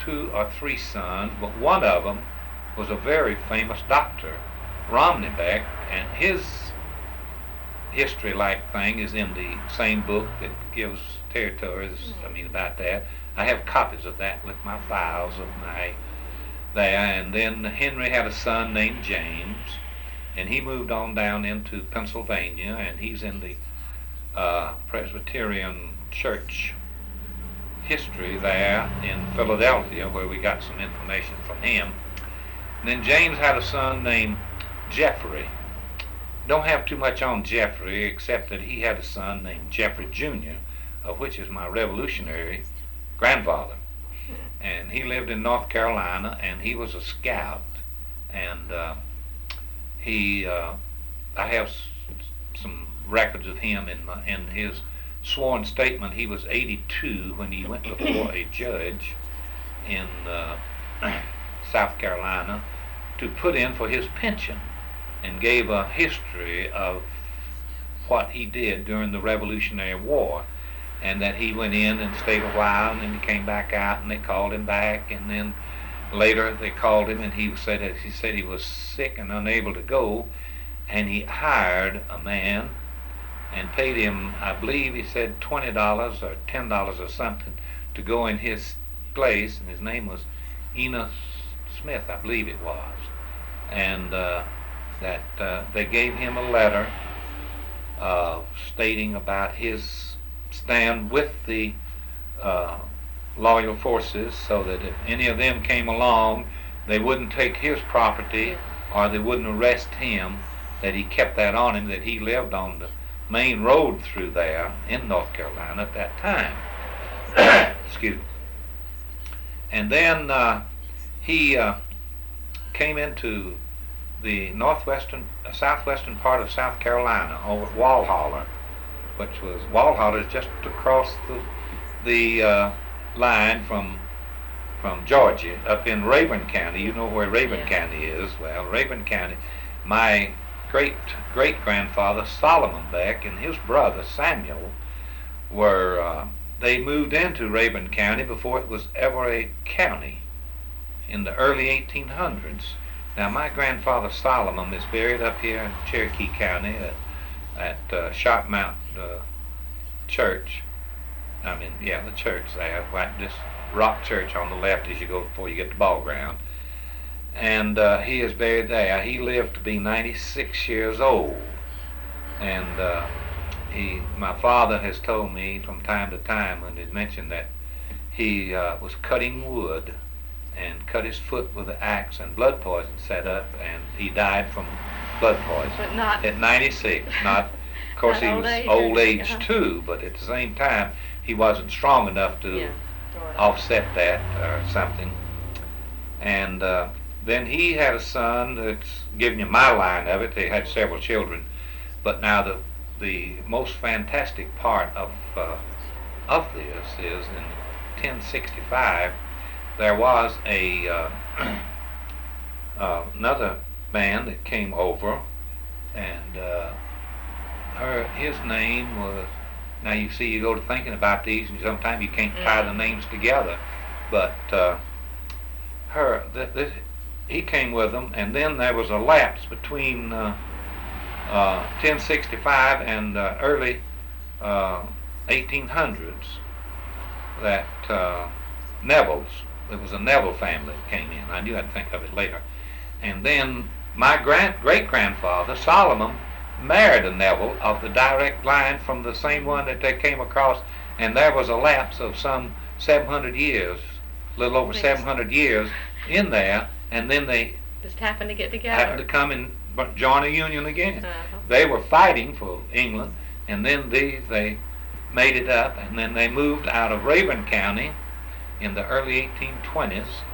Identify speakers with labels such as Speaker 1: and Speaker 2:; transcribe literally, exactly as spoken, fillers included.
Speaker 1: two or three sons, but one of them was a very famous doctor, Romney Beck, and his history-like thing is in the same book that gives territories, I mean, about that. I have copies of that with my files of my there. And then Henry had a son named James, and he moved on down into Pennsylvania, and he's in the uh, Presbyterian Church history there in Philadelphia, where we got some information from him. And then James had a son named Jeffrey. Don't have too much on Jeffrey, except that he had a son named Jeffrey Junior, of which is my Revolutionary grandfather. And he lived in North Carolina, and he was a scout. And uh, he, uh, I have s- some records of him in my, in his sworn statement. He was eighty-two when he went before a judge in uh, South Carolina to put in for his pension, and gave a history of what he did during the Revolutionary War, and that he went in and stayed a while, and then he came back out, and they called him back, and then later they called him, and he said that he said he was sick and unable to go, and he hired a man and paid him, I believe he said twenty dollars or ten dollars or something to go in his place, and his name was Enos Smith, I believe it was, and uh, that uh, they gave him a letter uh, stating about his stand with the uh, loyal forces, so that if any of them came along, they wouldn't take his property or they wouldn't arrest him, that he kept that on him, that he lived on the main road through there in North Carolina at that time. Excuse me. And then uh, he uh, came into the northwestern, uh, southwestern part of South Carolina, over at Walhalla, which was, Walhalla is just across the, the uh, line from from Georgia, up in Rabun County. You know where Rabun
Speaker 2: Yeah.
Speaker 1: County is. Well, Rabun County, my great great grandfather Solomon Beck and his brother Samuel were uh, they moved into Rabun County before it was ever a county in the early eighteen hundreds. Now, my grandfather Solomon is buried up here in Cherokee County at, at uh, Sharp Mount uh, Church. I mean, yeah, the church there, right, this rock church on the left as you go before you get to ball ground. And uh, he is buried there. He lived to be ninety-six years old. And uh, he, my father has told me from time to time when he mentioned that he uh, was cutting wood and cut his foot with an axe, and blood poison set up, and he died from blood poison.
Speaker 2: But not
Speaker 1: at ninety-six. Not, of course,
Speaker 2: not
Speaker 1: he
Speaker 2: old
Speaker 1: was
Speaker 2: age,
Speaker 1: old age
Speaker 2: uh-huh.
Speaker 1: too, but at the same time, he wasn't strong enough to
Speaker 2: Yeah, sort of.
Speaker 1: offset that or something. And uh, then he had a son that's giving you my line of it. They had several children, but now the the most fantastic part of uh, of this is in ten sixty-five. There was a uh, uh, another man that came over, and uh, her his name was. Now you see, you go to thinking about these, and sometimes you can't tie the names together. But uh, her, th- th- he came with them, and then there was a lapse between uh, uh, ten sixty-five and uh, early uh, eighteen hundreds. That uh, Neville's. It was a Neville family that came in. I knew I'd think of it later. And then my grand great-grandfather, Solomon, married a Neville of the direct line from the same one that they came across, and there was a lapse of some seven hundred years, a little over
Speaker 2: Yes.
Speaker 1: seven hundred years in there, and then they
Speaker 2: Just happened to get together.
Speaker 1: happened to come and bu- join a union again.
Speaker 2: Uh-huh.
Speaker 1: They were fighting for England, and then these, they made it up, and then they moved out of Rabun County in the early eighteen twenties